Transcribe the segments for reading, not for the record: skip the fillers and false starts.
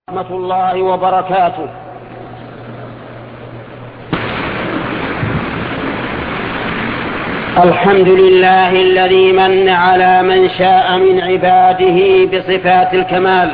ورحمة الله وبركاته. الحمد لله الذي من على من شاء من عباده بصفات الكمال،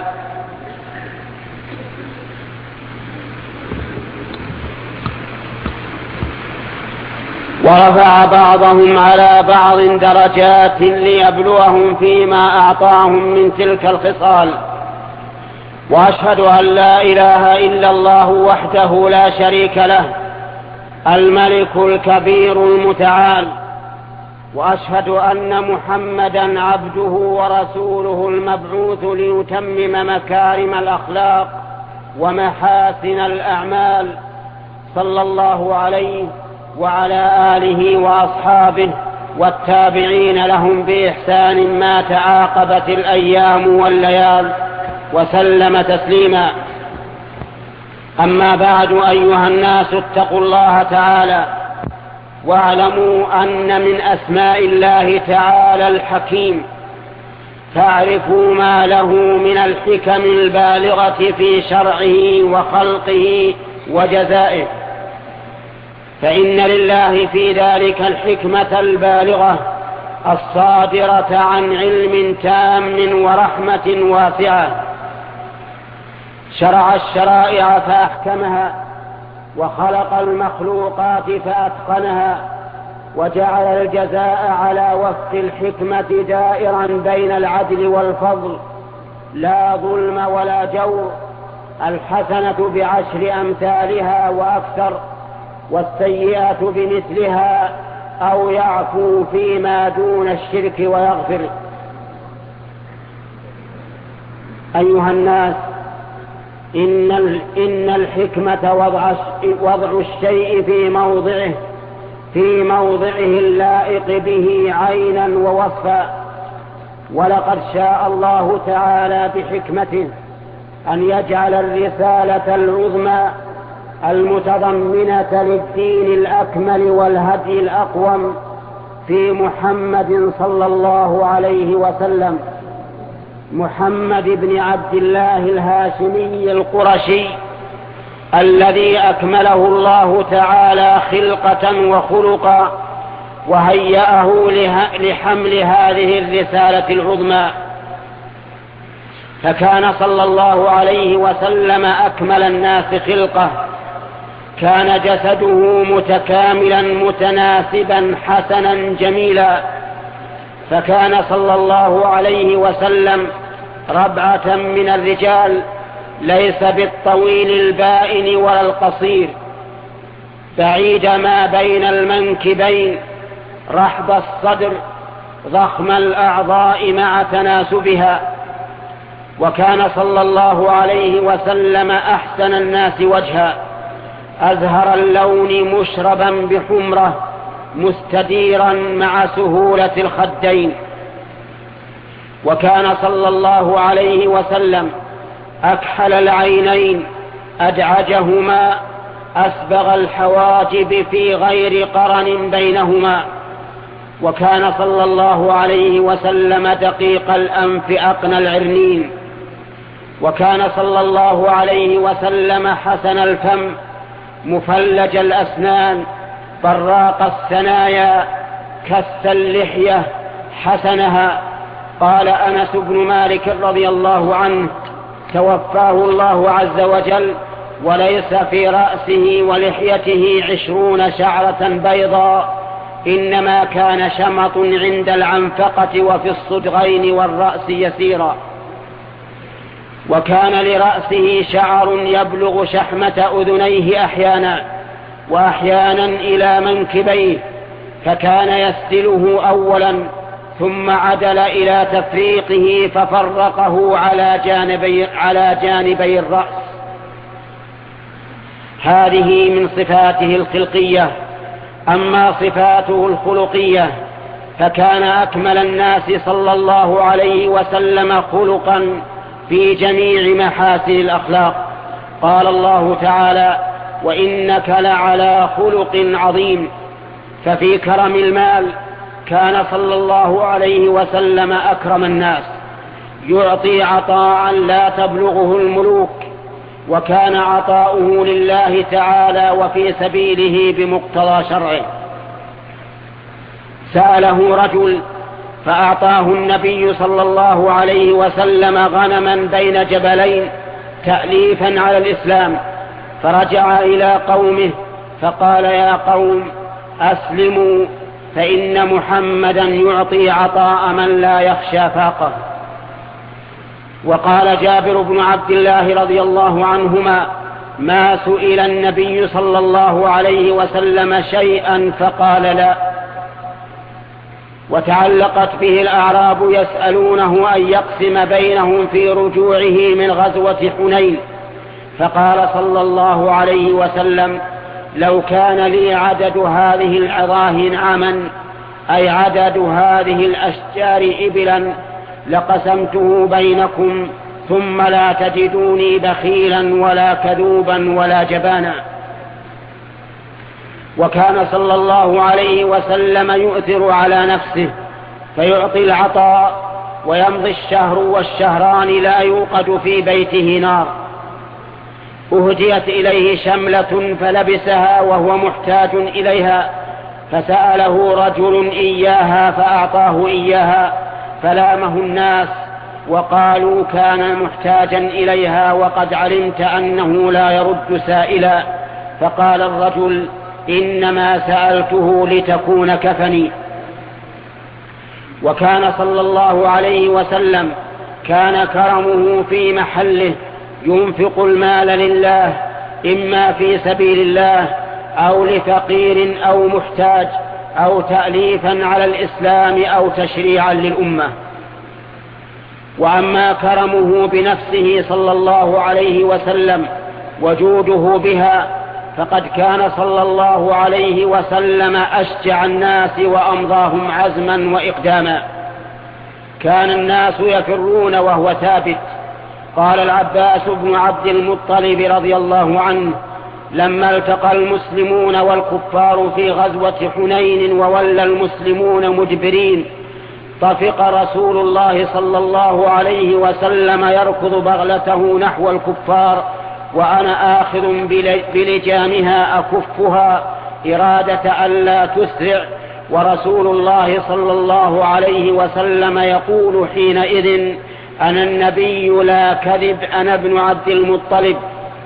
ورفع بعضهم على بعض درجات ليبلوهم فيما أعطاهم من تلك الخصال. وأشهد أن لا إله إلا الله وحده لا شريك له، الملك الكبير المتعال. وأشهد أن محمدا عبده ورسوله المبعوث ليتمم مكارم الأخلاق ومحاسن الأعمال، صلى الله عليه وعلى آله وأصحابه والتابعين لهم بإحسان ما تعاقبت الأيام والليال، وسلم تسليما. أما بعد، أيها الناس، اتقوا الله تعالى واعلموا أن من أسماء الله تعالى الحكيم. فاعرفوا ما له من الحكم البالغة في شرعه وخلقه وجزائه، فإن لله في ذلك الحكمة البالغة الصادرة عن علم تام ورحمة واسعة. شرع الشرائع فأحكمها، وخلق المخلوقات فأتقنها، وجعل الجزاء على وفق الحكمة دائرا بين العدل والفضل، لا ظلم ولا جور. الحسنة بعشر أمثالها وأكثر، والسيئة بمثلها، أو يعفو فيما دون الشرك ويغفر. أيها الناس، إن الحكمة وضع الشيء في موضعه اللائق به عينا ووصفا. ولقد شاء الله تعالى بحكمته أن يجعل الرسالة العظمى المتضمنة للدين الأكمل والهدي الأقوم في محمد صلى الله عليه وسلم، محمد بن عبد الله الهاشمي القرشي، الذي أكمله الله تعالى خلقة وخلقا، وهيأه لحمل هذه الرسالة العظمى. فكان صلى الله عليه وسلم أكمل الناس خلقة، كان جسده متكاملا متناسبا حسنا جميلا. فكان صلى الله عليه وسلم ربعة من الرجال، ليس بالطويل البائن ولا القصير، بعيد ما بين المنكبين، رحب الصدر، ضخم الأعضاء مع تناسبها. وكان صلى الله عليه وسلم أحسن الناس وجها، أزهر اللون مشربا بحمرة، مستديرا مع سهولة الخدين. وكان صلى الله عليه وسلم أكحل العينين، أدعجهما، أسبغ الحواجب في غير قرن بينهما. وكان صلى الله عليه وسلم دقيق الأنف، أقنى العرنين. وكان صلى الله عليه وسلم حسن الفم، مفلج الأسنان، براق الثنايا، كث اللحية، حسنها. قال أنس بن مالك رضي الله عنه: توفاه الله عز وجل وليس في رأسه ولحيته 20 شعرة بيضاء، إنما كان شمط عند العنفقة وفي الصدغين والرأس يسيرا. وكان لرأسه شعر يبلغ شحمة أذنيه أحيانا، وأحيانا إلى منكبيه، فكان يستله أولا، ثم عدل إلى تفريقه ففرقه على جانبي الرأس. هذه من صفاته الخلقية. أما صفاته الخلقية فكان أكمل الناس صلى الله عليه وسلم خلقا في جميع محاسن الأخلاق. قال الله تعالى: وإنك لعلى خلق عظيم. ففي كرم المال كان صلى الله عليه وسلم أكرم الناس، يعطي عطاء لا تبلغه الملوك، وكان عطاؤه لله تعالى وفي سبيله بمقتضى شرعه. سأله رجل فأعطاه النبي صلى الله عليه وسلم غنما بين جبلين تأليفا على الإسلام، فرجع إلى قومه فقال: يا قوم أسلموا، فإن محمدا يعطي عطاء من لا يخشى فاقه. وقال جابر بن عبد الله رضي الله عنهما: ما سئل النبي صلى الله عليه وسلم شيئا فقال لا. وتعلقت به الأعراب يسألونه أن يقسم بينهم في رجوعه من غزوة حنين، فقال صلى الله عليه وسلم: لو كان لي عدد هذه العظاه نعما، أي عدد هذه الأشجار إبلا، لقسمته بينكم، ثم لا تجدوني بخيلا ولا كذوبا ولا جبانا. وكان صلى الله عليه وسلم يؤثر على نفسه فيعطي العطاء، ويمضي الشهر والشهران لا يوقد في بيته نار. أهديت إليه شملة فلبسها وهو محتاج إليها، فسأله رجل إياها فأعطاه إياها، فلامه الناس وقالوا: كان محتاجا إليها وقد علمت أنه لا يرد سائلا. فقال الرجل: إنما سألته لتكون كفني. وكان صلى الله عليه وسلم كان كرمه في محله، ينفق المال لله، إما في سبيل الله أو لفقير أو محتاج أو تأليفا على الإسلام أو تشريعا للأمة. وأما كرمه بنفسه صلى الله عليه وسلم وجوده بها، فقد كان صلى الله عليه وسلم أشجع الناس وأمضاهم عزما وإقداما. كان الناس يفرون وهو ثابت. قال العباس بن عبد المطلب رضي الله عنه: لما التقى المسلمون والكفار في غزوة حنين وولى المسلمون مدبرين، طفق رسول الله صلى الله عليه وسلم يركض بغلته نحو الكفار، وأنا آخذ بلجامها أكفها إرادة ألا تسرع، ورسول الله صلى الله عليه وسلم يقول حينئذ: أنا النبي لا كذب، أنا ابن عبد المطلب.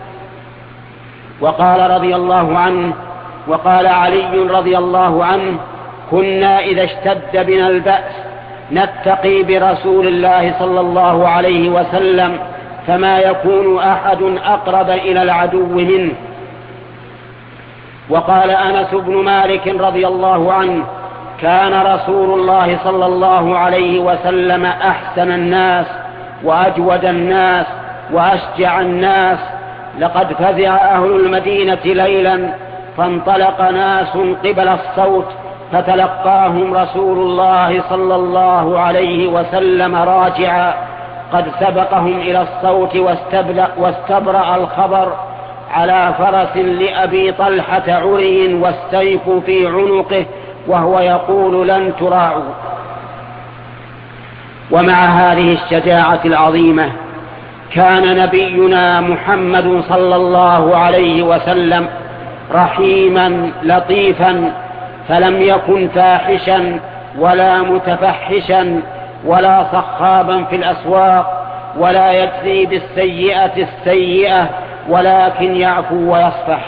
وقال رضي الله عنه: وقال علي رضي الله عنه: كنا إذا اشتد بنا البأس نتقي برسول الله صلى الله عليه وسلم، فما يكون أحد أقرب إلى العدو منه. وقال أنس بن مالك رضي الله عنه: كان رسول الله صلى الله عليه وسلم أحسن الناس وأجود الناس وأشجع الناس، لقد فزع أهل المدينة ليلا فانطلق ناس قبل الصوت، فتلقاهم رسول الله صلى الله عليه وسلم راجعا، قد سبقهم إلى الصوت واستبرأ الخبر، على فرس لأبي طلحة عري والسيف في عنقه، وهو يقول: لن تراعوا. ومع هذه الشجاعة العظيمة كان نبينا محمد صلى الله عليه وسلم رحيما لطيفا، فلم يكن فاحشا ولا متفحشا ولا صخابا في الأسواق، ولا يجزي بالسيئة السيئة، ولكن يعفو ويصفح.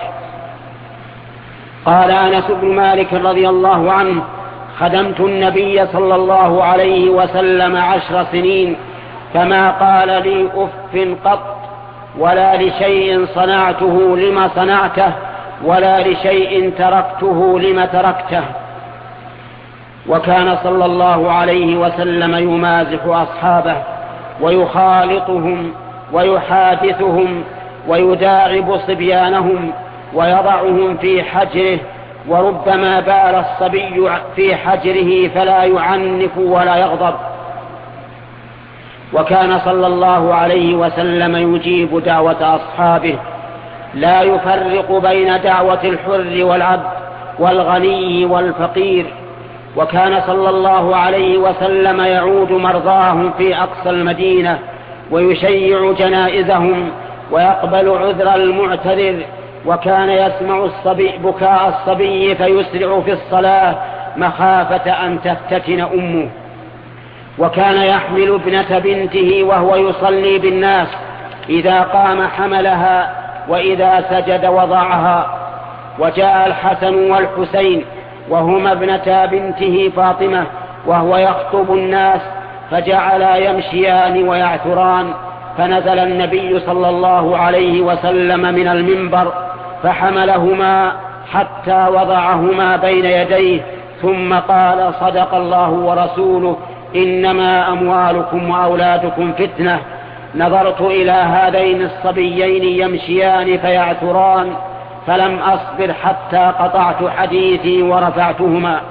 قال أنس بن مالك رضي الله عنه: خدمت النبي صلى الله عليه وسلم 10 سنين، فما قال لي أف قط، ولا لشيء صنعته لما صنعته، ولا لشيء تركته لما تركته. وكان صلى الله عليه وسلم يمازح أصحابه ويخالطهم ويحادثهم ويداعب صبيانهم ويضعهم في حجره، وربما بال الصبي في حجره فلا يعنف ولا يغضب. وكان صلى الله عليه وسلم يجيب دعوة أصحابه، لا يفرق بين دعوة الحر والعبد والغني والفقير. وكان صلى الله عليه وسلم يعود مرضاهم في أقصى المدينة ويشيع جنائزهم، ويقبل عذر المعتذر، وكان يسمع بكاء الصبي فيسرع في الصلاة مخافة أن تفتتن أمه. وكان يحمل ابنة بنته وهو يصلي بالناس، إذا قام حملها وإذا سجد وضعها. وجاء الحسن والحسين وهما ابنتا بنته فاطمة وهو يخطب الناس، فجعلا يمشيان ويعثران، فنزل النبي صلى الله عليه وسلم من المنبر فحملهما حتى وضعهما بين يديه، ثم قال: صدق الله ورسوله، إنما أموالكم وأولادكم فتنة. نظرت إلى هذين الصبيين يمشيان فيعثران، فلم أصبر حتى قطعت حديثي ورفعتهما.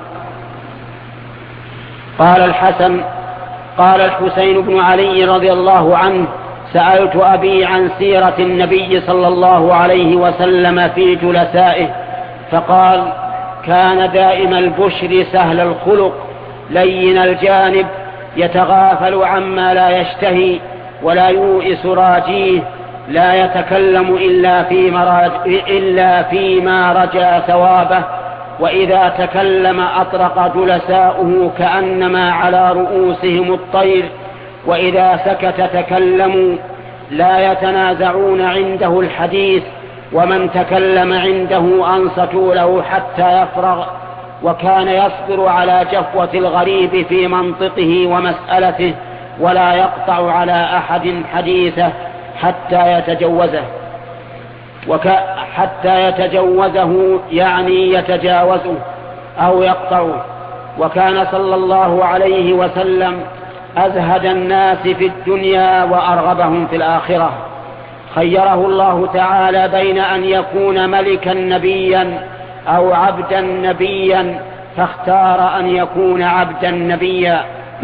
قال الحسين بن علي رضي الله عنه: سألت أبي عن سيرة النبي صلى الله عليه وسلم في جلسائه، فقال: كان دائم البشر سهل الخلق لين الجانب، يتغافل عما لا يشتهي ولا يوئس راجيه، لا يتكلم إلا فيما رجا ثوابه، وإذا تكلم أطرق جلساؤه كأنما على رؤوسهم الطير، وإذا سكت تكلموا، لا يتنازعون عنده الحديث، ومن تكلم عنده أنصتوا له حتى يفرغ. وكان يصبر على جفوة الغريب في منطقه ومسألته، ولا يقطع على أحد حديثه حتى يتجوزه يعني يتجاوزه أو يقطعه. وكان صلى الله عليه وسلم أزهد الناس في الدنيا وأرغبهم في الآخرة. خيره الله تعالى بين أن يكون ملكا نبيا أو عبدا نبيا، فاختار أن يكون عبدا نبيا.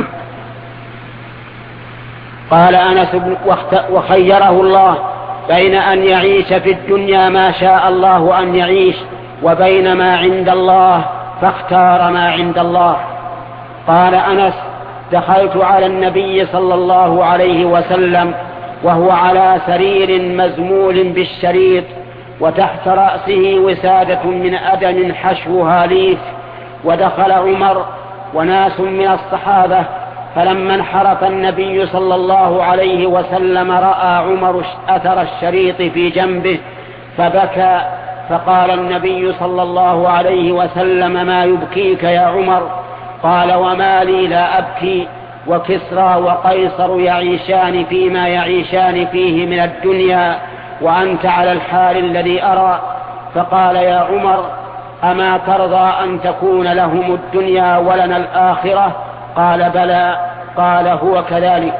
قال أنس: وخيره الله بين أن يعيش في الدنيا ما شاء الله أن يعيش، وبين ما عند الله، فاختار ما عند الله. قال أنس: دخلت على النبي صلى الله عليه وسلم وهو على سرير مزمول بالشريط، وتحت رأسه وسادة من أدم حشوها ليف، ودخل عمر وناس من الصحابة، فلما انحرف النبي صلى الله عليه وسلم رأى عمر أثر الشريط في جنبه فبكى، فقال النبي صلى الله عليه وسلم: ما يبكيك يا عمر؟ قال: وما لي لا أبكي، وكسرى وقيصر يعيشان فيما يعيشان فيه من الدنيا، وأنت على الحال الذي أرى. فقال: يا عمر، أما ترضى أن تكون لهم الدنيا ولنا الآخرة؟ قال: بلى. قال: هو كذلك.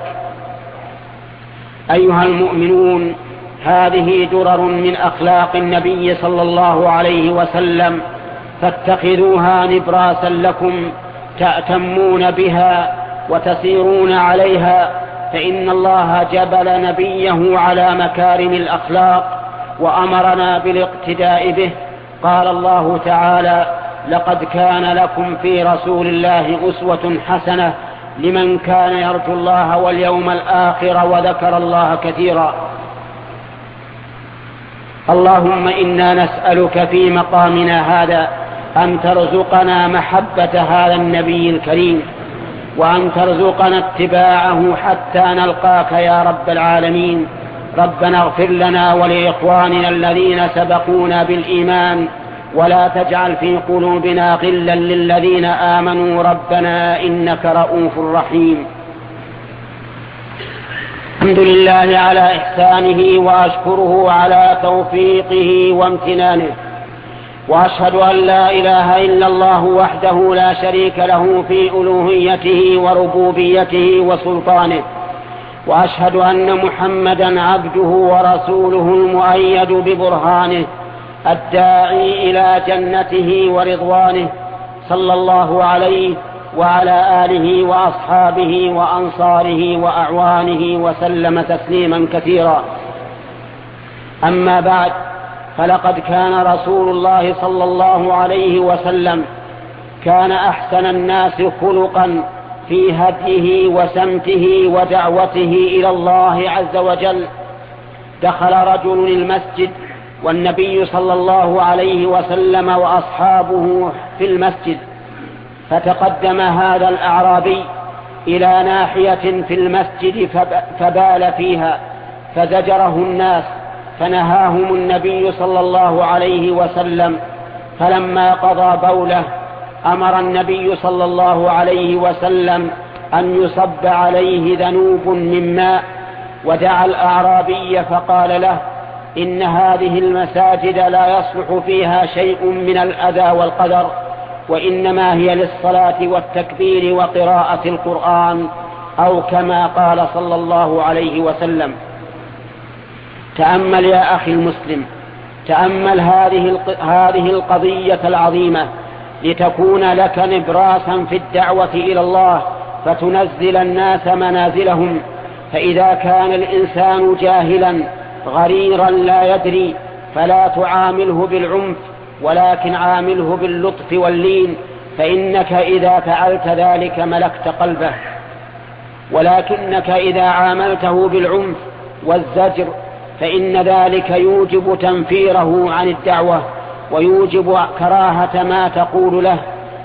أيها المؤمنون، هذه درر من أخلاق النبي صلى الله عليه وسلم، فاتخذوها نبراسا لكم تأتمون بها وتسيرون عليها، فإن الله جبل نبيه على مكارم الأخلاق وأمرنا بالاقتداء به. قال الله تعالى: لقد كان لكم في رسول الله أسوة حسنة لمن كان يرجو الله واليوم الآخر وذكر الله كثيرا. اللهم إنا نسألك في مقامنا هذا أن ترزقنا محبة هذا النبي الكريم، وأن ترزقنا اتباعه حتى نلقاك يا رب العالمين. ربنا اغفر لنا ولإخواننا الذين سبقونا بالإيمان، ولا تجعل في قلوبنا غلا للذين آمنوا ربنا إنك رؤوف رحيم. الحمد لله على إحسانه، وأشكره على توفيقه وامتنانه، وأشهد أن لا إله إلا الله وحده لا شريك له في ألوهيته وربوبيته وسلطانه، وأشهد أن محمدا عبده ورسوله المؤيد ببرهانه الداعي إلى جنته ورضوانه، صلى الله عليه وعلى آله وأصحابه وأنصاره وأعوانه وسلم تسليما كثيرا. أما بعد، فلقد كان رسول الله صلى الله عليه وسلم كان أحسن الناس خلقا في هديه وسمته ودعوته إلى الله عز وجل، دخل رجل المسجد والنبي صلى الله عليه وسلم وأصحابه في المسجد، فتقدم هذا الأعرابي إلى ناحية في المسجد فبال فيها، فزجره الناس، فنهاهم النبي صلى الله عليه وسلم. فلما قضى بوله أمر النبي صلى الله عليه وسلم أن يصب عليه ذنوب من ماء، ودعا الأعرابي فقال له: إن هذه المساجد لا يصلح فيها شيء من الأذى والقدر، وإنما هي للصلاة والتكبير وقراءة القرآن، أو كما قال صلى الله عليه وسلم. تأمل يا أخي المسلم، تأمل هذه القضية العظيمة لتكون لك نبراسا في الدعوة إلى الله، فتنزل الناس منازلهم. فإذا كان الإنسان جاهلا غريرا لا يدري فلا تعامله بالعنف، ولكن عامله باللطف واللين، فإنك إذا فعلت ذلك ملكت قلبه. ولكنك إذا عاملته بالعنف والزجر فإن ذلك يوجب تنفيره عن الدعوة، ويوجب كراهة ما تقول له.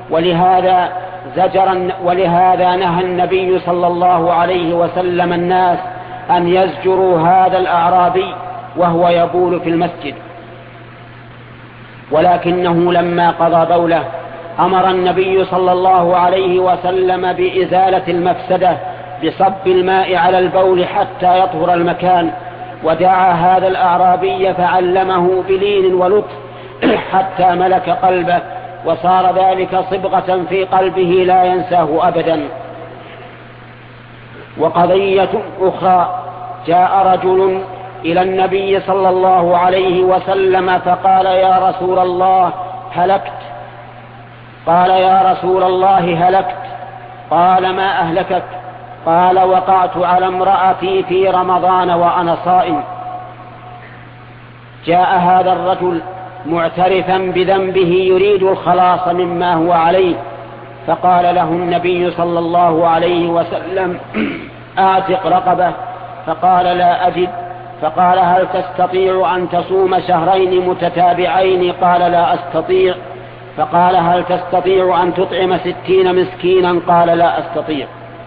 ولهذا نهى النبي صلى الله عليه وسلم الناس أن يزجروا هذا الأعرابي وهو يبول في المسجد. ولكنه لما قضى بوله أمر النبي صلى الله عليه وسلم بإزالة المفسدة بصب الماء على البول حتى يطهر المكان، ودعا هذا الأعرابي فعلمه بلين ولطف حتى ملك قلبه، وصار ذلك صبغة في قلبه لا ينساه أبدا. وقضية أخرى: جاء رجل إلى النبي صلى الله عليه وسلم فقال: يا رسول الله هلكت. قال: يا رسول الله هلكت. قال: ما أهلكك؟ قال: وقعت على امرأتي في رمضان وأنا صائم. جاء هذا الرجل معترفا بذنبه يريد الخلاص مما هو عليه، فقال له النبي صلى الله عليه وسلم: أعتق رقبة. فقال: لا أجد. فقال: هل تستطيع أن تصوم شهرين متتابعين؟ قال: لا أستطيع. فقال: هل تستطيع أن تطعم 60 مسكينا؟ قال: لا أستطيع.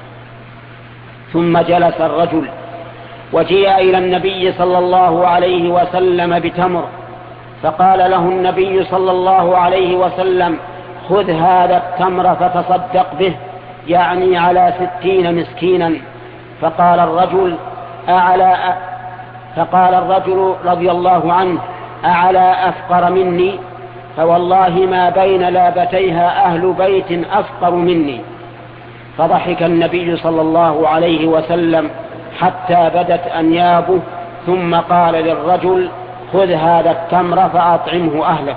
ثم جلس الرجل، وجيء إلى النبي صلى الله عليه وسلم بتمر، فقال له النبي صلى الله عليه وسلم: خذ هذا التمر فتصدق به، يعني على 60 مسكينا. فقال الرجل رضي الله عنه: أعلى أفقر مني؟ فوالله ما بين لابتيها أهل بيت أفقر مني. فضحك النبي صلى الله عليه وسلم حتى بدت أنيابه، ثم قال للرجل: خذ هذا التمر فأطعمه أهلك.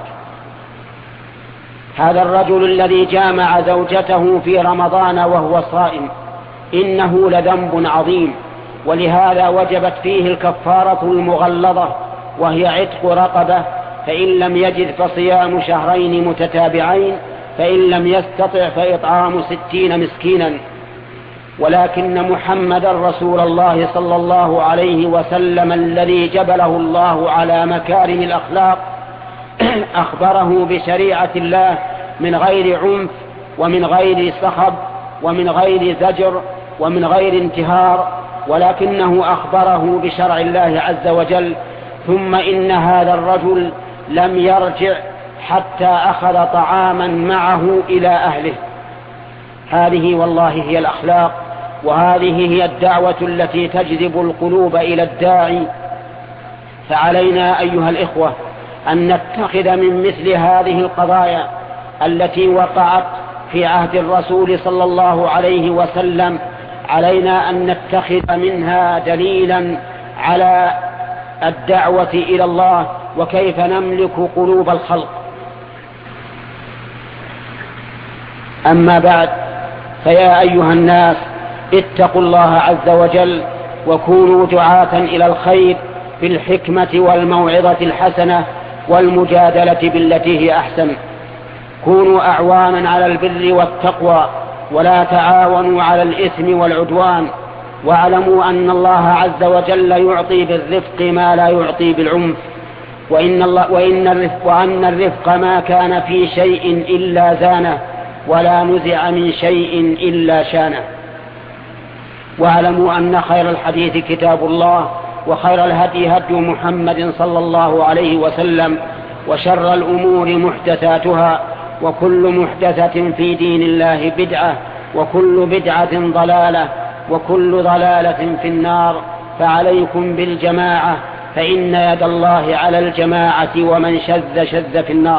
هذا الرجل الذي جامع زوجته في رمضان وهو صائم إنه لذنب عظيم، ولهذا وجبت فيه الكفارة المغلظة، وهي عتق رقبة، فإن لم يجد فصيام شهرين متتابعين، فإن لم يستطع فإطعام 60 مسكينا. ولكن محمد رسول الله صلى الله عليه وسلم الذي جبله الله على مكارم الأخلاق أخبره بشريعة الله من غير عنف، ومن غير صخب، ومن غير زجر، ومن غير انتهار، ولكنه أخبره بشرع الله عز وجل. ثم إن هذا الرجل لم يرجع حتى أخذ طعاما معه إلى أهله. هذه والله هي الأخلاق، وهذه هي الدعوة التي تجذب القلوب إلى الداعي. فعلينا أيها الإخوة أن نتخذ من مثل هذه القضايا التي وقعت في عهد الرسول صلى الله عليه وسلم، علينا أن نتخذ منها دليلا على الدعوة إلى الله وكيف نملك قلوب الخلق. أما بعد، فيا أيها الناس اتقوا الله عز وجل، وكونوا دعاة إلى الخير بالحكمة والموعظة الحسنة والمجادلة بالتي هي أحسن. كونوا أعوانا على البر والتقوى، ولا تعاونوا على الإثم والعدوان. واعلموا أن الله عز وجل يعطي بالرفق ما لا يعطي بالعنف، وأن الرفق ما كان في شيء إلا زانه، ولا نزع من شيء إلا شانه. واعلموا أن خير الحديث كتاب الله، وخير الهدي هدي محمد صلى الله عليه وسلم، وشر الأمور محدثاتها، وكل محدثة في دين الله بدعة، وكل بدعة ضلالة، وكل ضلالة في النار. فعليكم بالجماعة، فإن يد الله على الجماعة، ومن شذ في النار.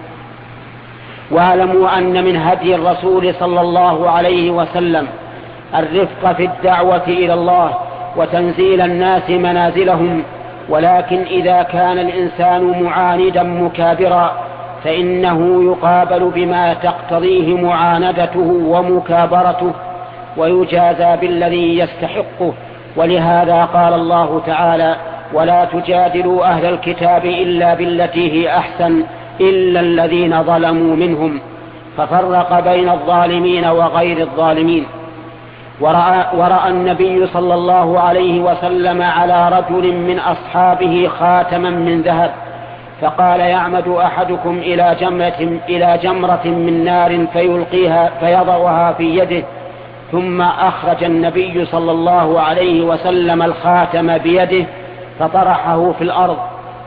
واعلموا أن من هدي الرسول صلى الله عليه وسلم الرفق في الدعوة إلى الله وتنزيل الناس منازلهم، ولكن إذا كان الإنسان معاندا مكابرا فإنه يقابل بما تقتضيه معاندته ومكابرته، ويجازى بالذي يستحقه. ولهذا قال الله تعالى: ولا تجادلوا أهل الكتاب إلا بالتي هي أحسن إلا الذين ظلموا منهم، ففرق بين الظالمين وغير الظالمين. ورأى النبي صلى الله عليه وسلم على رجل من أصحابه خاتما من ذهب، فقال: يعمد أحدكم إلى جمرة من نار فيضعها في يده، ثم أخرج النبي صلى الله عليه وسلم الخاتم بيده فطرحه في الأرض،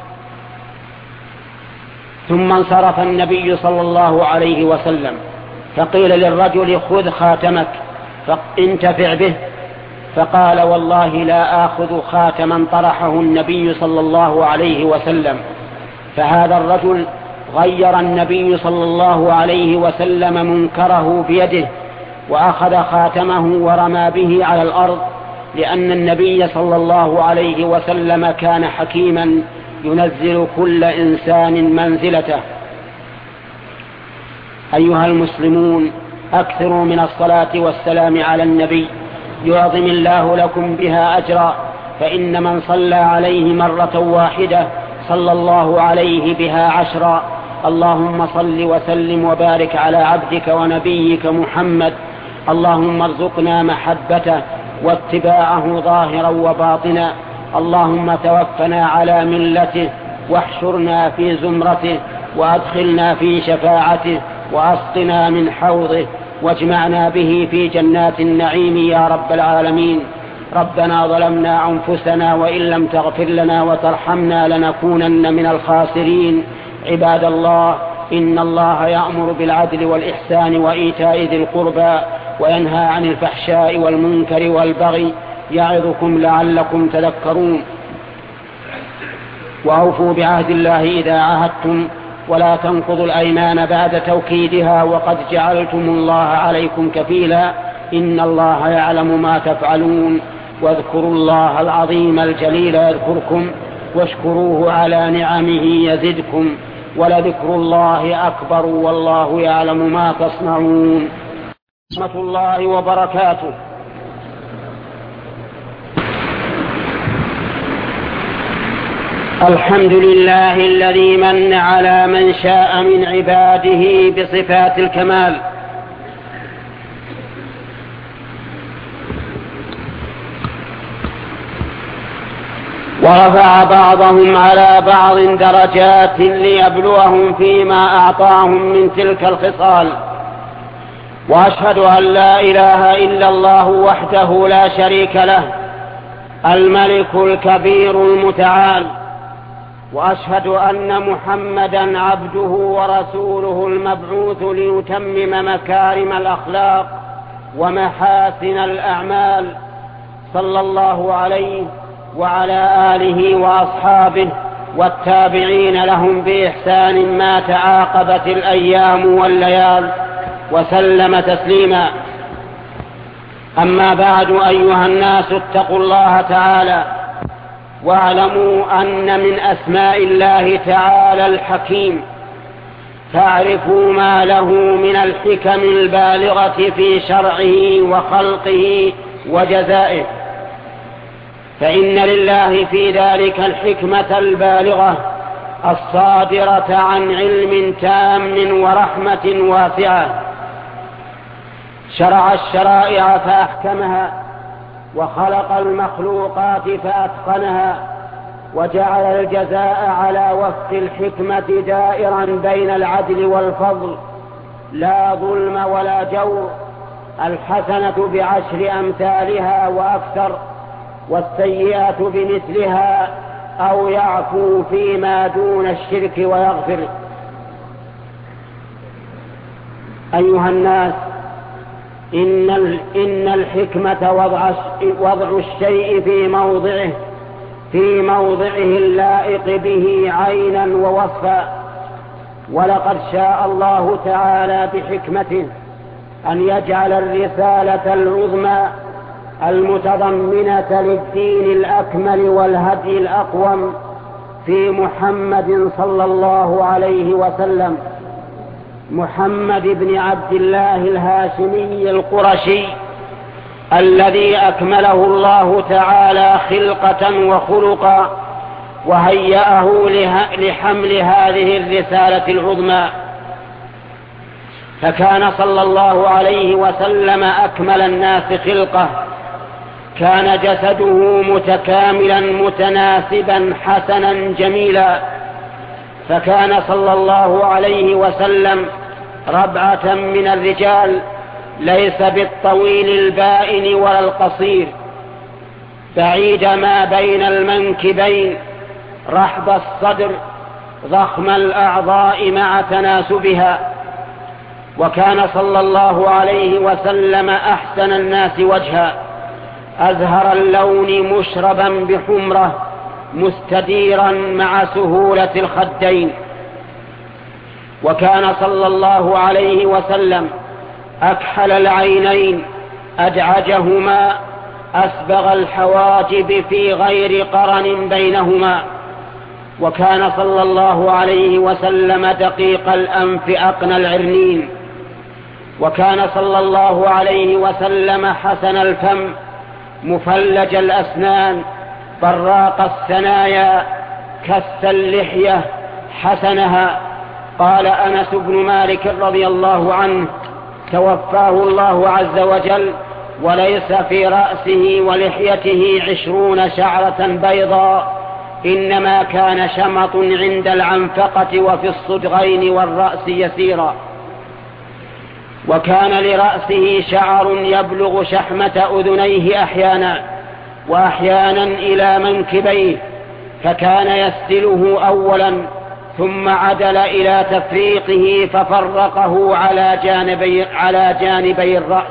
ثم انصرف النبي صلى الله عليه وسلم، فقيل للرجل: خذ خاتمك فانتفع به، فقال: والله لا آخذ خاتما طرحه النبي صلى الله عليه وسلم. فهذا الرجل غير النبي صلى الله عليه وسلم منكره بيده، وأخذ خاتمه ورمى به على الأرض، لأن النبي صلى الله عليه وسلم كان حكيما ينزل كل إنسان منزلته. أيها المسلمون، أكثروا من الصلاة والسلام على النبي يعظم الله لكم بها أجرا، فإن من صلى عليه مرة واحدة صلى الله عليه بها 10. اللهم صل وسلم وبارك على عبدك ونبيك محمد. اللهم ارزقنا محبته واتباعه ظاهرا وباطنا. اللهم توفنا على ملته، واحشرنا في زمرته، وأدخلنا في شفاعته، وأسقنا من حوضه، واجمعنا به في جنات النعيم يا رب العالمين. ربنا ظلمنا أنفسنا، وإن لم تغفر لنا وترحمنا لنكونن من الخاسرين. عباد الله، إن الله يأمر بالعدل والإحسان وإيتاء ذي القربى، وينهى عن الفحشاء والمنكر والبغي، يعظكم لعلكم تذكرون. وأوفوا بعهد الله إذا عاهدتم، ولا تنقضوا الأيمان بعد توكيدها، وقد جعلتم الله عليكم كفيلا، إن الله يعلم ما تفعلون. واذكروا الله العظيم الجليل يذكركم، واشكروه على نعمه يزدكم، ولذكر الله أكبر، والله يعلم ما تصنعون. ورحمة الله وبركاته. الحمد لله الذي من على من شاء من عباده بصفات الكمال، ورفع بعضهم على بعض درجات ليبلوهم فيما أعطاهم من تلك الخصال. وأشهد أن لا إله إلا الله وحده لا شريك له، الملك الكبير المتعال. وأشهد أن محمدا عبده ورسوله المبعوث ليتمم مكارم الأخلاق ومحاسن الأعمال، صلى الله عليه وعلى آله وأصحابه والتابعين لهم بإحسان ما تعاقبت الأيام والليال، وسلم تسليما. أما بعد، أيها الناس، اتقوا الله تعالى، واعلموا أن من أسماء الله تعالى الحكيم. فاعرفوا ما له من الحكم البالغة في شرعه وخلقه وجزائه، فإن لله في ذلك الحكمة البالغة الصادرة عن علم تام ورحمة واسعة. شرع الشرائع فأحكمها، وخلق المخلوقات فأتقنها، وجعل الجزاء على وفق الحكمة دائرا بين العدل والفضل، لا ظلم ولا جور. الحسنة بعشر أمثالها وأكثر، والسيئة بمثلها، أو يعفو فيما دون الشرك ويغفر. أيها الناس، إن الحكمة وضع الشيء في موضعه اللائق به عينا ووصفا. ولقد شاء الله تعالى بحكمته أن يجعل الرسالة العظمى المتضمنة للدين الأكمل والهدي الأقوم في محمد صلى الله عليه وسلم، محمد بن عبد الله الهاشمي القرشي، الذي أكمله الله تعالى خلقة وخلقا، وهيأه لحمل هذه الرسالة العظمى. فكان صلى الله عليه وسلم أكمل الناس خلقة، كان جسده متكاملا متناسبا حسنا جميلا، فكان صلى الله عليه وسلم ربعة من الرجال، ليس بالطويل البائن ولا القصير، بعيد ما بين المنكبين، رحب الصدر، ضخم الأعضاء مع تناسبها. وكان صلى الله عليه وسلم أحسن الناس وجها، أزهر اللون مشربا بحمرة، مستديرا مع سهولة الخدين. وكان صلى الله عليه وسلم أكحل العينين، أدعجهما، أسبغ الحواجب في غير قرن بينهما. وكان صلى الله عليه وسلم دقيق الأنف أقنى العرنين. وكان صلى الله عليه وسلم حسن الفم، مفلج الأسنان، براق الثنايا، كث اللحية، حسنها. قال أنس بن مالك رضي الله عنه: توفاه الله عز وجل وليس في رأسه ولحيته 20 شعرة بيضاء، إنما كان شمط عند العنفقة وفي الصدغين والرأس يسيرا. وكان لرأسه شعر يبلغ شحمة أذنيه أحيانا، وأحيانا إلى منكبيه، فكان يسدله أولا ثم عدل إلى تفريقه ففرقه على جانبي الرأس.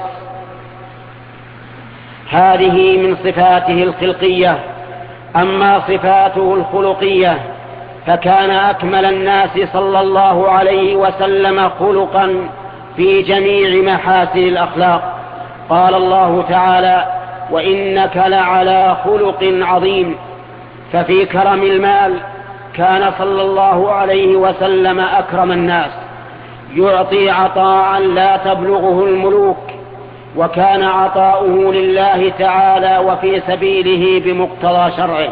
هذه من صفاته الخلقية. أما صفاته الخلقية فكان أكمل الناس صلى الله عليه وسلم خلقا في جميع محاسن الأخلاق. قال الله تعالى: وإنك لعلى خلق عظيم. ففي كرم المال كان صلى الله عليه وسلم أكرم الناس، يعطي عطاء لا تبلغه الملوك، وكان عطاؤه لله تعالى وفي سبيله بمقتضى شرعه.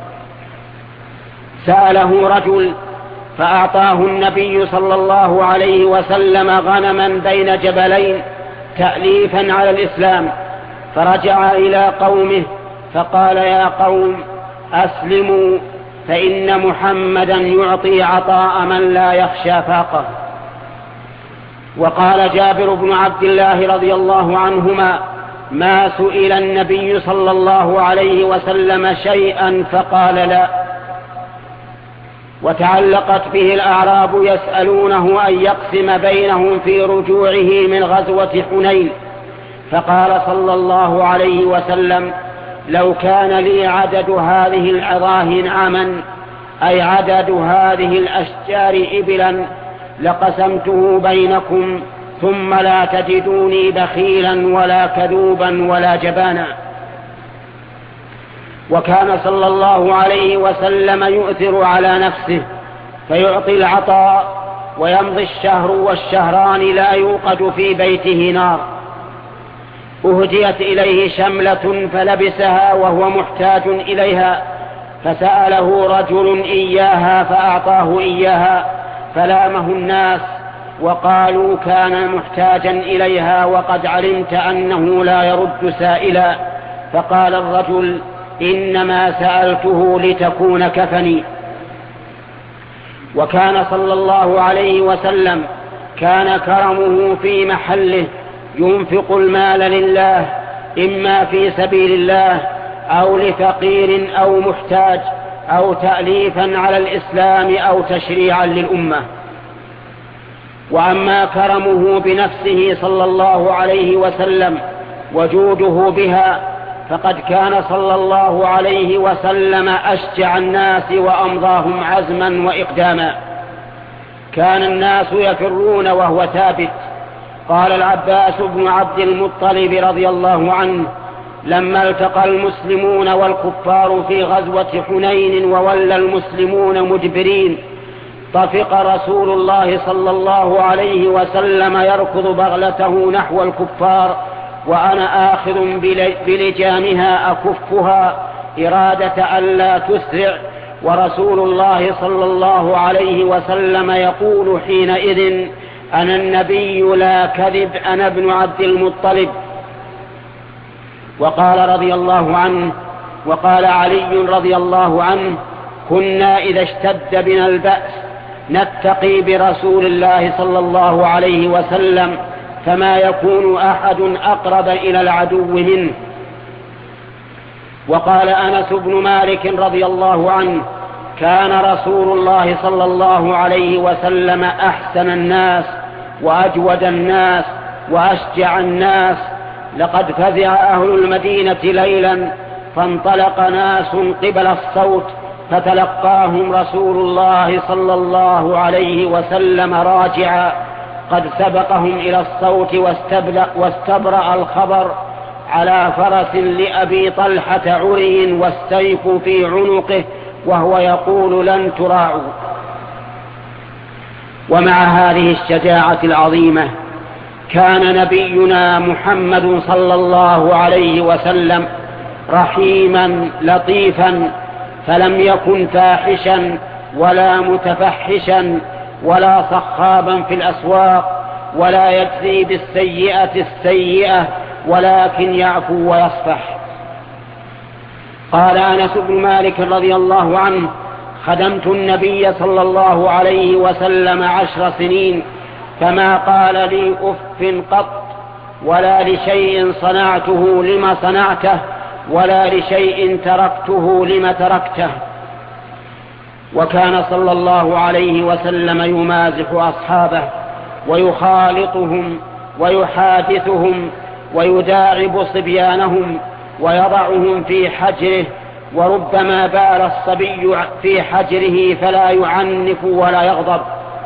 سأله رجل فأعطاه النبي صلى الله عليه وسلم غنما بين جبلين تأليفا على الإسلام، فرجع إلى قومه فقال: يا قوم أسلموا، فإن محمدا يعطي عطاء من لا يخشى فاقه. وقال جابر بن عبد الله رضي الله عنهما: ما سئل النبي صلى الله عليه وسلم شيئا فقال لا. وتعلقت به الأعراب يسألونه أن يقسم بينهم في رجوعه من غزوة حنين، فقال صلى الله عليه وسلم: لو كان لي عدد هذه العظاه نعما، أي عدد هذه الأشجار إبلا، لقسمته بينكم، ثم لا تجدوني بخيلا ولا كذوبا ولا جبانا. وكان صلى الله عليه وسلم يؤثر على نفسه فيعطي العطاء، ويمضي الشهر والشهران لا يوقد في بيته نار. أهديت إليه شملة فلبسها وهو محتاج إليها، فسأله رجل إياها فأعطاه إياها، فلامه الناس وقالوا: كان محتاجا إليها وقد علمت أنه لا يرد سائلا، فقال الرجل: إنما سألته لتكون كفني. وكان صلى الله عليه وسلم كان كرمه في محله، ينفق المال لله إما في سبيل الله أو لفقير أو محتاج أو تأليفا على الإسلام أو تشريعا للأمة. وأما كرمه بنفسه صلى الله عليه وسلم وجوده بها، فقد كان صلى الله عليه وسلم أشجع الناس وأمضاهم عزما وإقداما. كان الناس يفرون وهو ثابت. قال العباس بن عبد المطلب رضي الله عنه: لما التقى المسلمون والكفار في غزوة حنين وولى المسلمون مدبرين، طفق رسول الله صلى الله عليه وسلم يركض بغلته نحو الكفار وأنا آخذ بلجامها أكفها إرادة ألا تسرع، ورسول الله صلى الله عليه وسلم يقول حينئذ: أنا النبي لا كذب، أنا ابن عبد المطلب. وقال رضي الله عنه، وقال علي رضي الله عنه: كنا إذا اشتد بنا البأس نتقي برسول الله صلى الله عليه وسلم، فما يكون أحد أقرب إلى العدو منه. وقال أنس بن مالك رضي الله عنه: كان رسول الله صلى الله عليه وسلم أحسن الناس وأجود الناس وأشجع الناس. لقد فزع أهل المدينة ليلا فانطلق ناس قبل الصوت فتلقاهم رسول الله صلى الله عليه وسلم راجعا، قد سبقهم إلى الصوت واستبرأ الخبر على فرس لأبي طلحة عري والسيف في عنقه وهو يقول: لن تراعوا. ومع هذه الشجاعة العظيمة كان نبينا محمد صلى الله عليه وسلم رحيما لطيفا، فلم يكن فاحشا ولا متفحشا ولا صخابا في الأسواق ولا يجزي بالسيئة السيئة، ولكن يعفو ويصفح. قال أنس بن مالك رضي الله عنه: خدمت النبي صلى الله عليه وسلم 10 سنين، فما قال لي أف قط، ولا لشيء صنعته لما صنعته، ولا لشيء تركته لما تركته. وكان صلى الله عليه وسلم يمازح أصحابه ويخالطهم ويحادثهم ويداعب صبيانهم ويضعهم في حجره، وربما بال الصبي في حجره فلا يعنف ولا يغضب.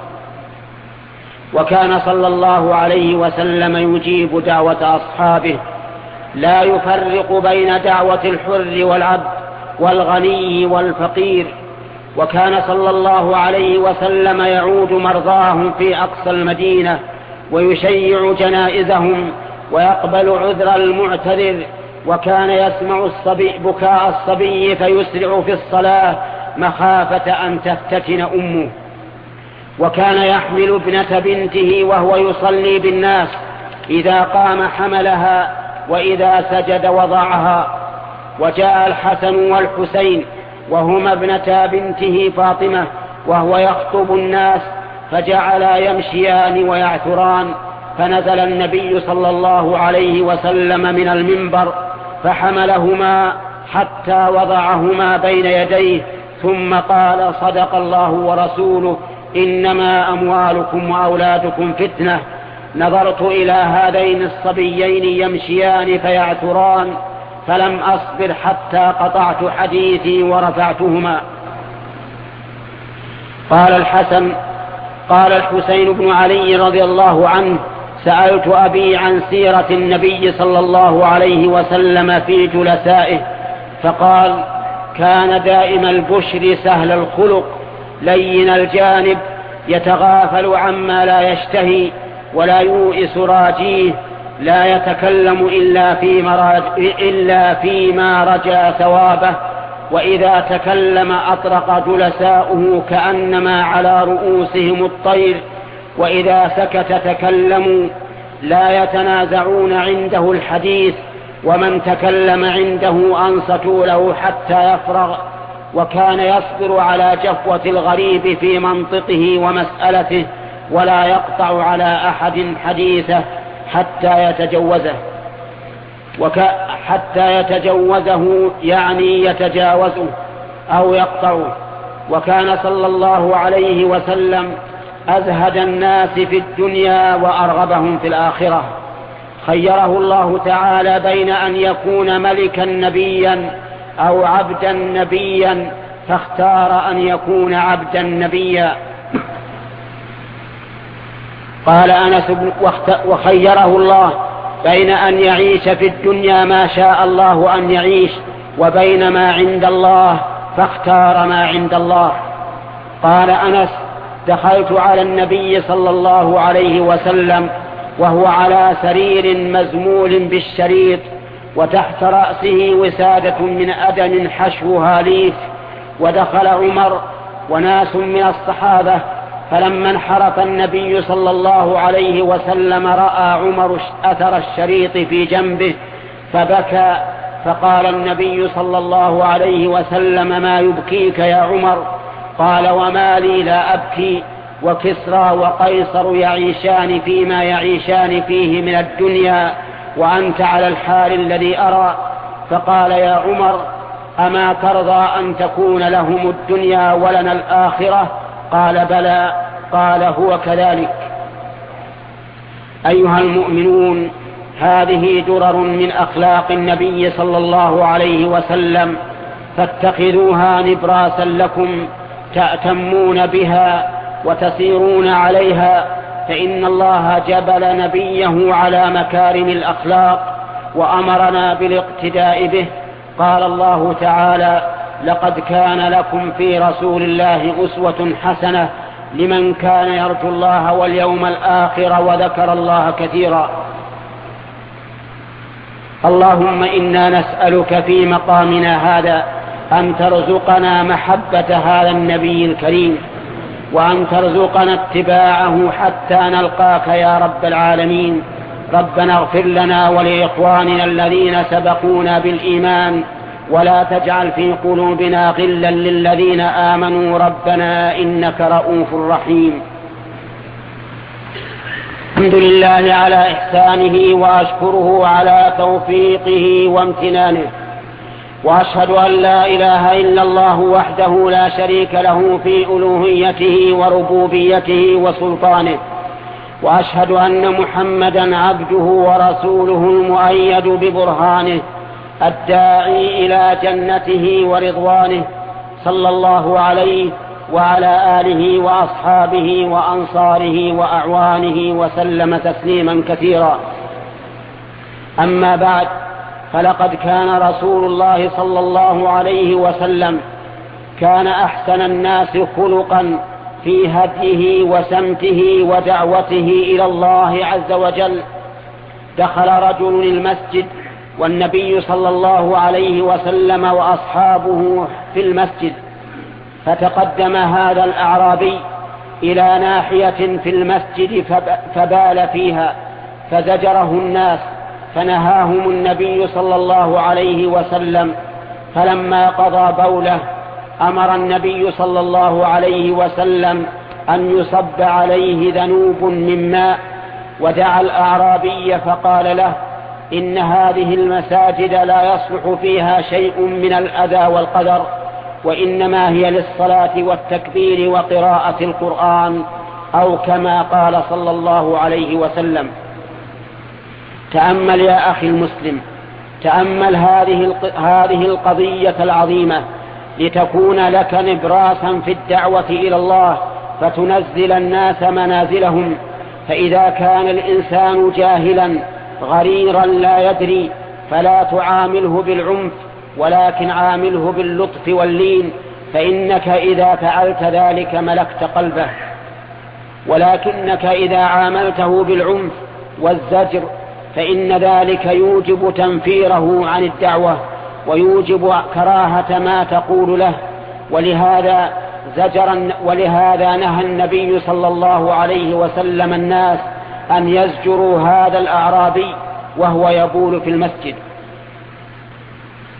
وكان صلى الله عليه وسلم يجيب دعوة أصحابه، لا يفرق بين دعوة الحر والعبد والغني والفقير. وكان صلى الله عليه وسلم يعود مرضاهم في أقصى المدينة ويشيع جنائزهم ويقبل عذر المعتذر، وكان يسمع بكاء الصبي فيسرع في الصلاة مخافة أن تفتتن أمه. وكان يحمل ابنة بنته وهو يصلي بالناس، إذا قام حملها وإذا سجد وضعها. وجاء الحسن والحسين وهما ابنتا بنته فاطمة وهو يخطب الناس، فجعلا يمشيان ويعثران، فنزل النبي صلى الله عليه وسلم من المنبر فحملهما حتى وضعهما بين يديه، ثم قال: صدق الله ورسوله، إنما أموالكم وأولادكم فتنة. نظرت إلى هذين الصبيين يمشيان فيعثران، فلم أصبر حتى قطعت حديثي ورفعتهما. قال الحسين بن علي رضي الله عنه: سألت أبي عن سيرة النبي صلى الله عليه وسلم في جلسائه، فقال: كان دائم البشر سهل الخلق لين الجانب، يتغافل عما لا يشتهي ولا يوئس راجيه، لا يتكلم إلا فيما رجا ثوابه، وإذا تكلم أطرق جلساؤه كأنما على رؤوسهم الطير، وإذا سكت تكلموا، لا يتنازعون عنده الحديث ومن تكلم عنده أنصتوا له حتى يفرغ، وكان يصبر على جفوة الغريب في منطقه ومسألته، ولا يقطع على أحد حديثه حتى يتجوزه يعني يتجاوزه أو يقطعه. وكان صلى الله عليه وسلم أزهد الناس في الدنيا وأرغبهم في الآخرة. خيره الله تعالى بين أن يكون ملكا نبيا أو عبدا نبيا، فاختار أن يكون عبدا نبيا. قال أنس: وخيره الله بين أن يعيش في الدنيا ما شاء الله أن يعيش وبين ما عند الله، فاختار ما عند الله. قال أنس: دخلت على النبي صلى الله عليه وسلم وهو على سرير مزمول بالشريط، وتحت رأسه وسادة من أدم حشوها ليف، ودخل عمر وناس من الصحابة، فلما انحرف النبي صلى الله عليه وسلم رأى عمر أثر الشريط في جنبه فبكى، فقال النبي صلى الله عليه وسلم: ما يبكيك يا عمر؟ قال: وما لي لا أبكي، وكسرى وقيصر يعيشان فيما يعيشان فيه من الدنيا، وأنت على الحال الذي أرى. فقال: يا عمر، أما ترضى أن تكون لهم الدنيا ولنا الآخرة؟ قال: بلى. قال: هو كذلك. أيها المؤمنون، هذه درر من أخلاق النبي صلى الله عليه وسلم، فاتخذوها نبراسا لكم تأتمون بها وتسيرون عليها، فإن الله جبل نبيه على مكارم الأخلاق وأمرنا بالاقتداء به. قال الله تعالى: لقد كان لكم في رسول الله أسوة حسنة لمن كان يرجو الله واليوم الآخر وذكر الله كثيرا. اللهم إنا نسألك في مقامنا هذا أن ترزقنا محبة هذا النبي الكريم، وأن ترزقنا اتباعه حتى نلقاك يا رب العالمين. ربنا اغفر لنا ولإخواننا الذين سبقونا بالإيمان، ولا تجعل في قلوبنا غلا للذين آمنوا ربنا إنك رؤوف رحيم. الحمد لله على إحسانه، وأشكره على توفيقه وامتنانه، وأشهد أن لا إله إلا الله وحده لا شريك له في ألوهيته وربوبيته وسلطانه، وأشهد أن محمدا عبده ورسوله المؤيد ببرهانه الداعي إلى جنته ورضوانه، صلى الله عليه وعلى آله وأصحابه وأنصاره وأعوانه وسلم تسليما كثيرا. أما بعد، فلقد كان رسول الله صلى الله عليه وسلم كان أحسن الناس خلقا في هديه وسمته ودعوته إلى الله عز وجل. دخل رجل المسجد والنبي صلى الله عليه وسلم وأصحابه في المسجد، فتقدم هذا الأعرابي إلى ناحية في المسجد فبال فيها، فزجره الناس، فنهاهم النبي صلى الله عليه وسلم. فلما قضى بوله أمر النبي صلى الله عليه وسلم أن يصب عليه ذنوب من ماء، ودعا الأعرابي فقال له: إن هذه المساجد لا يصلح فيها شيء من الأذى والقدر، وإنما هي للصلاة والتكبير وقراءة القرآن، أو كما قال صلى الله عليه وسلم. تأمل يا أخي المسلم، تأمل هذه القضية العظيمة، لتكون لك نبراسا في الدعوة إلى الله، فتنزل الناس منازلهم. فإذا كان الإنسان جاهلا غريرا لا يدري، فلا تعامله بالعنف، ولكن عامله باللطف واللين، فإنك إذا فعلت ذلك ملكت قلبه. ولكنك إذا عاملته بالعنف والزجر فإن ذلك يوجب تنفيره عن الدعوة، ويوجب كراهة ما تقول له. ولهذا نهى النبي صلى الله عليه وسلم الناس أن يزجروا هذا الأعرابي وهو يبول في المسجد.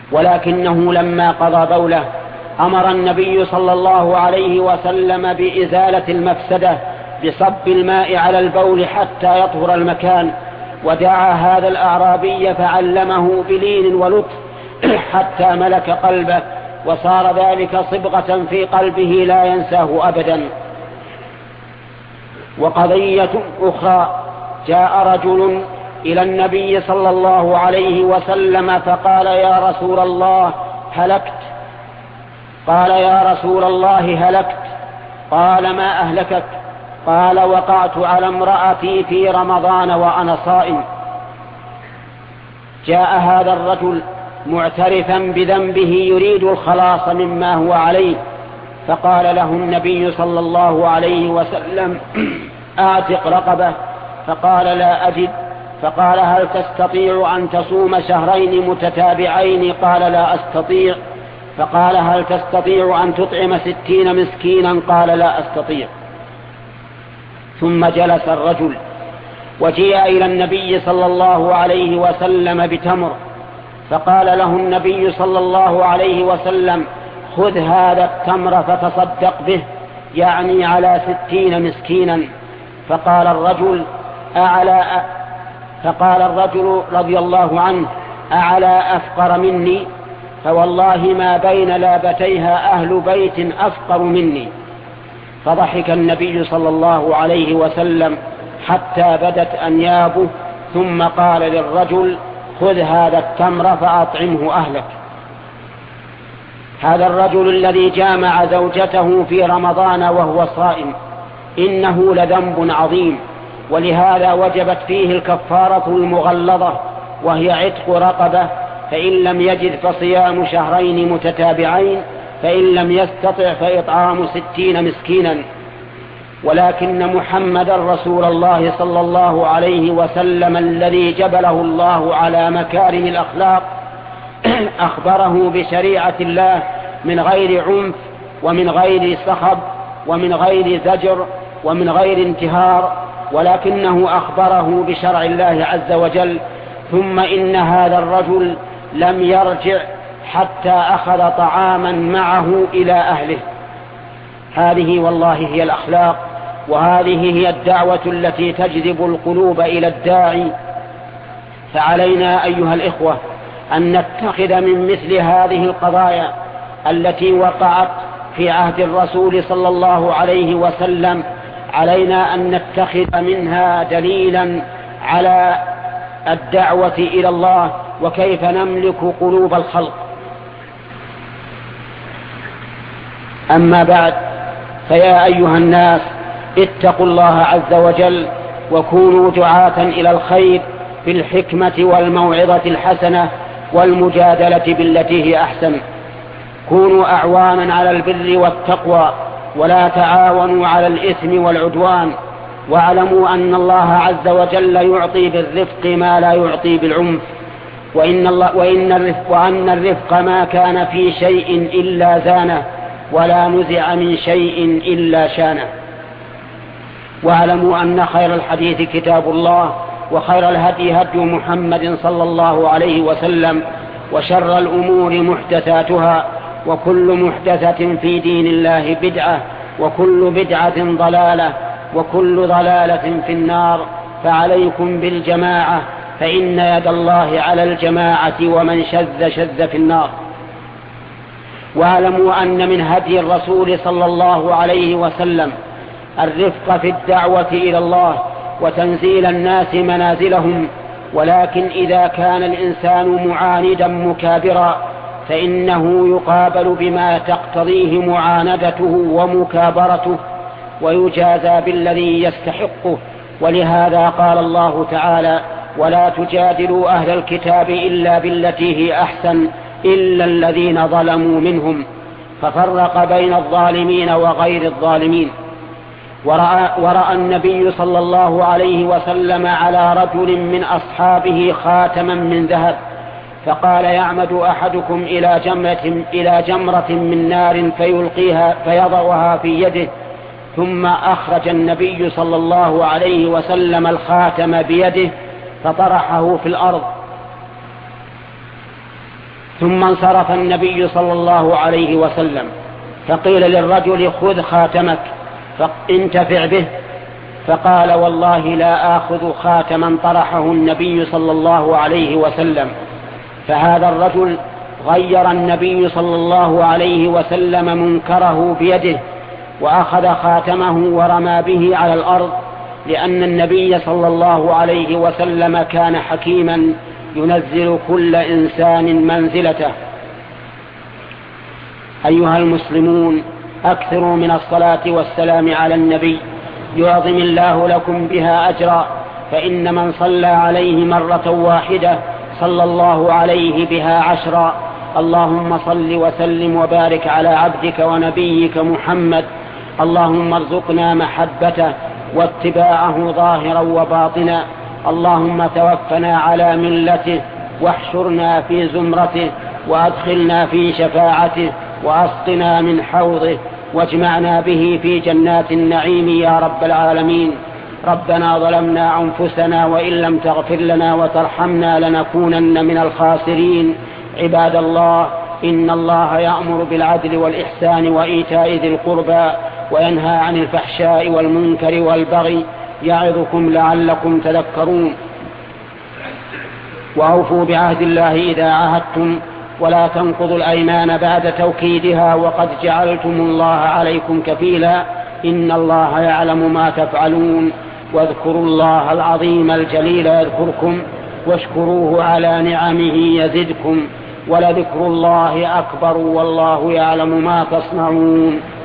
ولكنه لما قضى بوله أمر النبي صلى الله عليه وسلم بإزالة المفسدة بصب الماء على البول حتى يطهر المكان، ودعا هذا الأعرابي فعلمه بلين ولطف حتى ملك قلبه، وصار ذلك صبغة في قلبه لا ينساه أبدا. وقضية أخرى: جاء رجل إلى النبي صلى الله عليه وسلم فقال: يا رسول الله هلكت. قال: يا رسول الله هلكت. قال: ما أهلكك؟ قال: وقعت على امرأتي في رمضان وأنا صائم. جاء هذا الرجل معترفا بذنبه يريد الخلاص مما هو عليه، فقال له النبي صلى الله عليه وسلم: أعتق رقبة. فقال: لا أجد. فقال: هل تستطيع أن تصوم شهرين متتابعين؟ قال: لا أستطيع. فقال: هل تستطيع أن تطعم 60 مسكينا؟ قال: لا أستطيع. ثم جلس الرجل، وجيء إلى النبي صلى الله عليه وسلم بتمر، فقال له النبي صلى الله عليه وسلم: خذ هذا التمر فتصدق به، يعني على 60 مسكينا. فقال الرجل رضي الله عنه: أعلى أفقر مني؟ فوالله ما بين لابتيها أهل بيت أفقر مني. فضحك النبي صلى الله عليه وسلم حتى بدت أنيابه، ثم قال للرجل: خذ هذا التمر فأطعمه أهلك. هذا الرجل الذي جامع زوجته في رمضان وهو صائم إنه لذنب عظيم، ولهذا وجبت فيه الكفارة المغلظة، وهي عتق رقبة، فإن لم يجد فصيام شهرين متتابعين، فإن لم يستطع فإطعام 60 مسكينا. ولكن محمد رسول الله صلى الله عليه وسلم الذي جبله الله على مكارم الأخلاق أخبره بشريعة الله من غير عنف ومن غير صخب ومن غير زجر ومن غير انتهار، ولكنه أخبره بشرع الله عز وجل. ثم إن هذا الرجل لم يرجع حتى أخذ طعاما معه إلى أهله. هذه والله هي الأخلاق، وهذه هي الدعوة التي تجذب القلوب إلى الداعي. فعلينا أيها الإخوة أن نتخذ من مثل هذه القضايا التي وقعت في عهد الرسول صلى الله عليه وسلم، علينا أن نتخذ منها دليلا على الدعوة إلى الله وكيف نملك قلوب الخلق. أما بعد، فيا أيها الناس اتقوا الله عز وجل وكونوا دعاة إلى الخير بالحكمة والموعظة الحسنة والمجادلة بالتي هي أحسن. كونوا أعوانا على البر والتقوى ولا تعاونوا على الإثم والعدوان، واعلموا أن الله عز وجل يعطي بالرفق ما لا يعطي بالعنف، وأن الرفق ما كان في شيء إلا زانه ولا نزع من شيء إلا شانه. واعلموا أن خير الحديث كتاب الله، وخير الهدي هدي محمد صلى الله عليه وسلم، وشر الأمور محدثاتها، وكل محدثة في دين الله بدعة، وكل بدعة ضلالة، وكل ضلالة في النار. فعليكم بالجماعة، فإن يد الله على الجماعة، ومن شذ شذ في النار. واعلموا أن من هدي الرسول صلى الله عليه وسلم الرفق في الدعوة إلى الله وتنزيل الناس منازلهم، ولكن إذا كان الإنسان معاندا مكابرا فإنه يقابل بما تقتضيه معاندته ومكابرته، ويجازى بالذي يستحقه. ولهذا قال الله تعالى: ولا تجادلوا أهل الكتاب إلا بالتي هي أحسن إلا الذين ظلموا منهم، ففرق بين الظالمين وغير الظالمين. ورأى النبي صلى الله عليه وسلم على رجل من أصحابه خاتما من ذهب، فقال: يعمد أحدكم إلى جمرة من نار فيلقيها فيضعها في يده، ثم أخرج النبي صلى الله عليه وسلم الخاتم بيده فطرحه في الأرض، ثم انصرف النبي صلى الله عليه وسلم، فقيل للرجل: خذ خاتمك فانتفع به. فقال: والله لا آخذ خاتما طرحه النبي صلى الله عليه وسلم. فهذا الرجل غير النبي صلى الله عليه وسلم منكره بيده، وأخذ خاتمه ورمى به على الأرض، لأن النبي صلى الله عليه وسلم كان حكيما ينزل كل إنسان منزلته. أيها المسلمون، أكثروا من الصلاة والسلام على النبي يعظم الله لكم بها أجرا، فإن من صلى عليه مرة واحدة صلى الله عليه بها 10. اللهم صل وسلم وبارك على عبدك ونبيك محمد. اللهم ارزقنا محبته واتباعه ظاهرا وباطنا. اللهم توفنا على ملته واحشرنا في زمرته وأدخلنا في شفاعته وأسقنا من حوضه واجمعنا به في جنات النعيم يا رب العالمين. ربنا ظلمنا أنفسنا وإن لم تغفر لنا وترحمنا لنكونن من الخاسرين. عباد الله، إن الله يأمر بالعدل والإحسان وإيتاء ذي القربى وينهى عن الفحشاء والمنكر والبغي، يعظكم لعلكم تذكرون. وأوفوا بعهد الله إذا عاهدتم، ولا تنقضوا الأيمان بعد توكيدها، وقد جعلتم الله عليكم كفيلا، إن الله يعلم ما تفعلون. واذكروا الله العظيم الجليل يذكركم، واشكروه على نعمه يزدكم، ولذكر الله أكبر والله يعلم ما تصنعون.